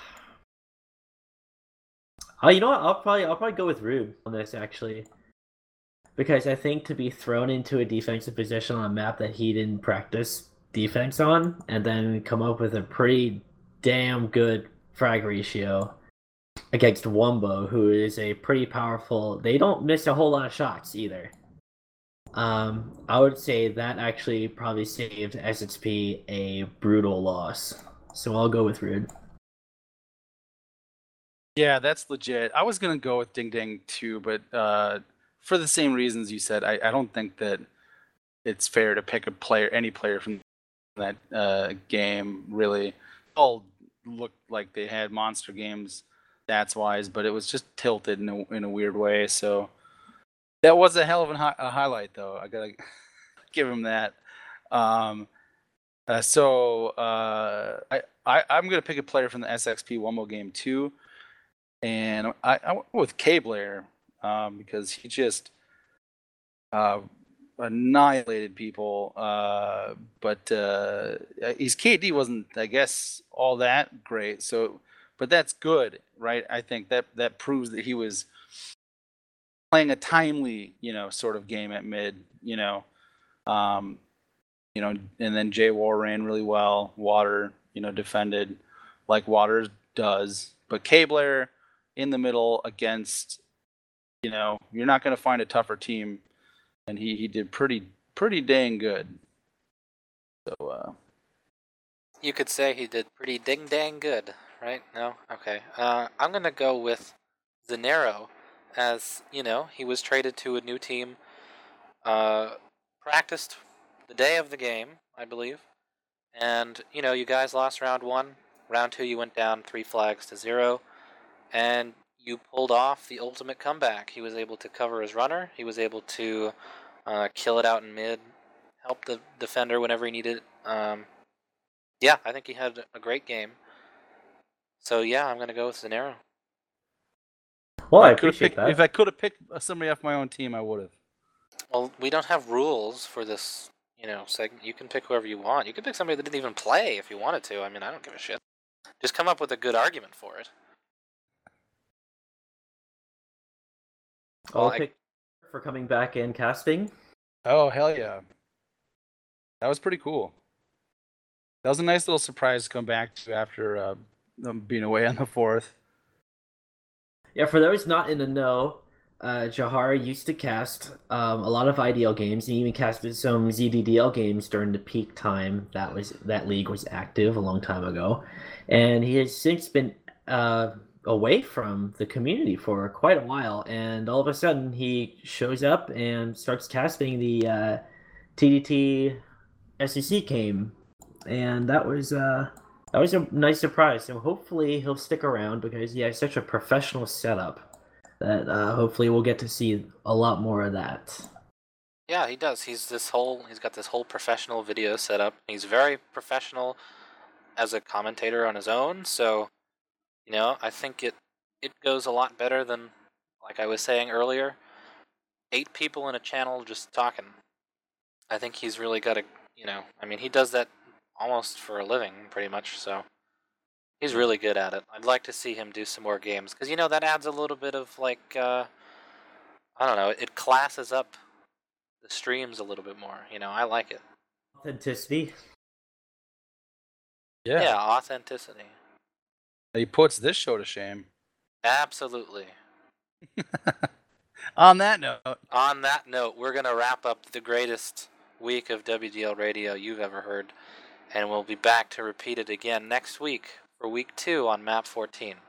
oh, you know what? I'll probably I'll probably go with Rube on this actually. Because I think to be thrown into a defensive position on a map that he didn't practice defense on, and then come up with a pretty damn good frag ratio against Wumbo, who is a pretty powerful. They don't miss a whole lot of shots either. Um, I would say that actually probably saved S X P a brutal loss. So I'll go with Rude.
Yeah, that's legit. I was gonna go with Ding Ding too, but uh, for the same reasons you said, I, I don't think that it's fair to pick a player, any player from that uh, game. Really, all looked like they had monster games stats wise, but it was just tilted in a, in a weird way. So that was a hell of a, hi- a highlight, though. I gotta give him that. Um, uh, so uh, I, I I'm gonna pick a player from the S X P Wumbo game too. And I, I went with K-Blair um, because he just uh, annihilated people. Uh, but uh, his K D wasn't, I guess, all that great. So, but that's good, right? I think that that proves that he was playing a timely, you know, sort of game at mid. You know, um, you know, and then J War ran really well. Water, you know, defended like Waters does, but K-Blair in the middle against, you know, you're not going to find a tougher team, and he, he did pretty pretty dang good. So uh,
You could say he did pretty ding dang good, right? No? Okay. Uh, I'm going to go with Zenero, as, you know, he was traded to a new team, uh, practiced the day of the game, I believe. And, you know, you guys lost round one. Round two, you went down three flags to zero. And you pulled off the ultimate comeback. He was able to cover his runner. He was able to uh, kill it out in mid, help the defender whenever he needed. Um, yeah, I think he had a great game. So yeah, I'm gonna go with Zenero.
Well, I
if I could've
appreciate
picked,
that.
if I could have picked somebody off my own team, I would have.
Well, we don't have rules for this, you know, segment. You can pick whoever you want. You can pick somebody that didn't even play if you wanted to. I mean, I don't give a shit. Just come up with a good argument for it.
I'll
Well, I-
pick for coming back and casting.
Oh, hell yeah. That was pretty cool. That was a nice little surprise to come back to after uh, them being away on the fourth.
Yeah, for those not in the know, uh, Jahari used to cast um, a lot of I D L games. He even casted some Z D D L games during the peak time that was that league was active a long time ago, and he has since been uh, away from the community for quite a while. And all of a sudden, he shows up and starts casting the uh, T D T S E C game, and that was uh, that was a nice surprise. So hopefully he'll stick around because he has such a professional setup that uh, hopefully we'll get to see a lot more of that.
Yeah, he does. He's this whole he's got this whole professional video setup. He's very professional as a commentator on his own, so you know, I think it it goes a lot better than, like I was saying earlier, eight people in a channel just talking. I think he's really got a, you know, I mean, he does that almost for a living, pretty much, so he's really good at it. I'd like to see him do some more games, because, you know, that adds a little bit of, like, uh, I don't know, it classes up the streams a little bit more, you know, I like it.
Authenticity.
Yeah.
Yeah, authenticity.
He puts this show to shame.
Absolutely.
On that note.
On that note, we're going to wrap up the greatest week of W D L Radio you've ever heard, and we'll be back to repeat it again next week for week two on Map fourteen.